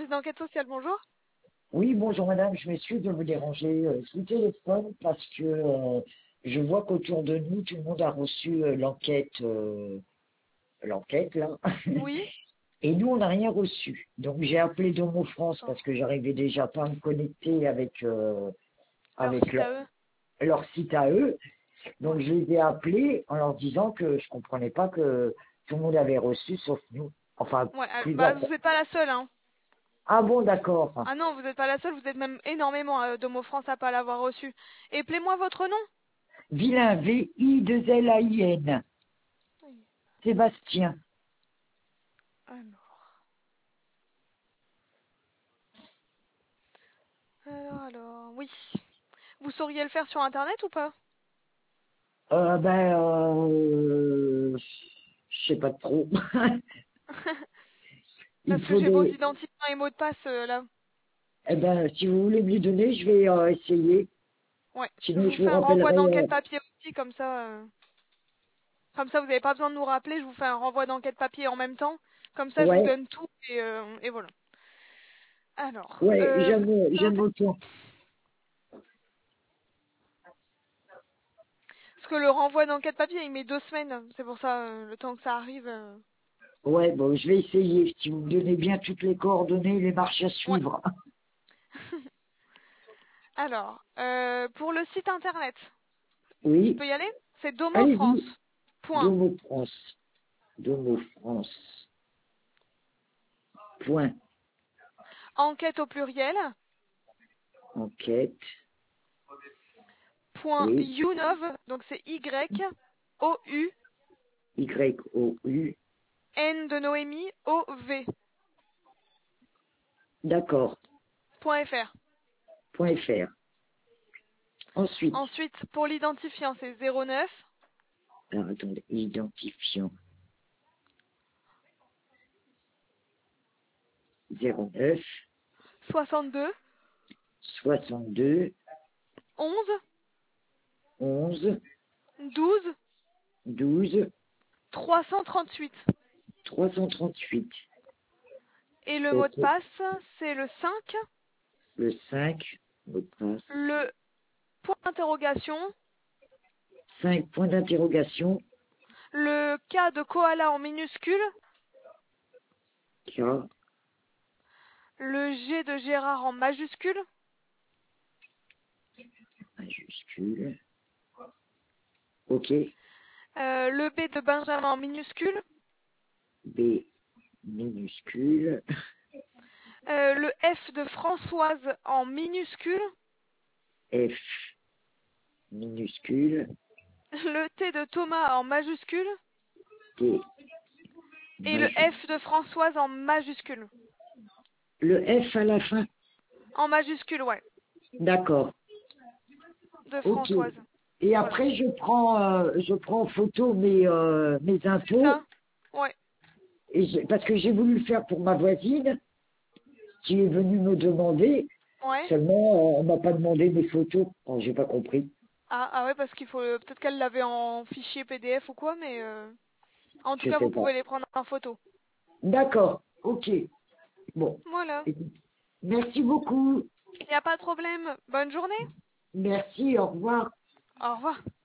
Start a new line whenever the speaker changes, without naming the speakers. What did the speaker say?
d'enquête sociale, bonjour.
Oui, bonjour madame, je m'excuse de vous déranger. Je vous téléphone parce que je vois qu'autour de nous, tout le monde a reçu l'enquête là,
Oui.
et nous, on n'a rien reçu. Donc j'ai appelé Domo France
D'accord.
parce que j'arrivais déjà pas à me connecter avec,
Leur
avec
site à eux.
leur site à eux. Donc
Ouais.
je les ai appelés en leur disant que je comprenais pas que tout le monde avait reçu sauf nous. Enfin,
Ouais, bah
plusieurs.
vous n'êtes pas la seule, hein.
Ah bon, d'accord.
Ah non, vous n'êtes pas la seule, vous êtes même énormément Domo France à pas l'avoir reçu. Et appelez-moi votre nom.
Vilain, V-I-2-L-A-I-N.
Oui.
Sébastien.
Alors. Oui. Vous sauriez le faire sur Internet ou pas?
Je sais pas trop. Il
Parce que
faut
j'ai vos
des.
identifiants et mots de passe là.
Eh ben, si vous voulez me les donner, je vais essayer.
Ouais. Je
Sinon,
vous
je vous
fais un renvoi
rappellerai.
d'enquête papier aussi, comme ça. Comme ça, vous n'avez pas besoin de nous rappeler. Je vous fais un renvoi d'enquête papier en même temps. Comme ça, je vous
Ouais,
donne tout et voilà. Alors,
ouais,
vous êtes
j'aime autant.
parce que le renvoi d'enquête papier, il met 2 semaines. C'est pour ça, le temps que ça arrive.
Ouais, bon, je vais essayer. Si vous me donnez bien toutes les coordonnées, les marches à
Ouais.
suivre.
Alors, pour le site internet, je
Oui,
peux y aller? C'est Domo
allez-y.
France. Point.
Domo France. Domo France. Point.
Enquête au pluriel.
Enquête.
Point
Oui.
Younov. Donc c'est Y-O-U.
Y-O-U.
N de Noémie. O-V.
D'accord.
Point .fr.
Point .fr. Ensuite.
Ensuite, pour l'identifiant, c'est 09
Alors, attendez. Identifiant. 09
62
62
11
11
12
12
338.
338.
Et le mot de
Ok.
passe, c'est le 5,
Le 5, mot de passe.
le point d'interrogation,
5 points d'interrogation.
le K de koala en minuscule,
K
le G de Gérard en majuscule,
majuscule. Ok.
le B de Benjamin en minuscule,
B minuscule.
le F de Françoise en minuscule,
F minuscule.
le T de Thomas en majuscule
T
et le
majuscule.
F de Françoise en majuscule.
Le F à la fin.
En majuscule, ouais,
D'accord.
de
Ok.
Françoise.
Et
Voilà.
après, je prends en photo mes
C'est
infos.
ça. Ouais.
Parce que j'ai voulu le faire pour ma voisine qui est venue me demander.
Ouais.
Seulement, on m'a pas demandé mes photos. Oh, j'ai pas compris.
Ah ouais, parce qu'il faut peut-être qu'elle l'avait en fichier PDF ou quoi, mais en tout
Je
cas,
sais
vous
pas.
pouvez les prendre en photo.
D'accord. Ok. Bon.
Voilà.
Écoute, merci beaucoup.
Il n'y a pas de problème. Bonne journée.
Merci. Au revoir.
Au revoir.